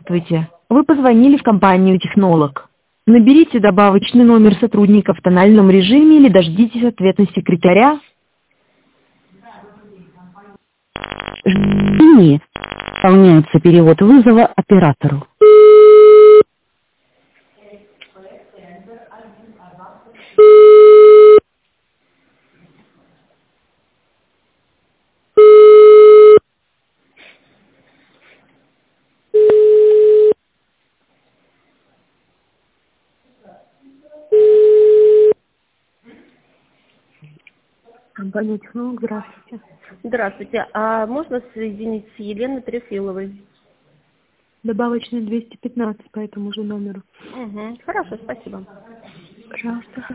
Здравствуйте. Вы позвонили в компанию «Технолог». Наберите добавочный номер сотрудника в тональном режиме или дождитесь ответа секретаря. Нет. Выполняется перевод вызова оператору. Компания «Технолог», здравствуйте. Здравствуйте. А можно соединить с Еленой Трефиловой? Добавочный 215 по этому же номеру. Угу. Хорошо, спасибо. Пожалуйста.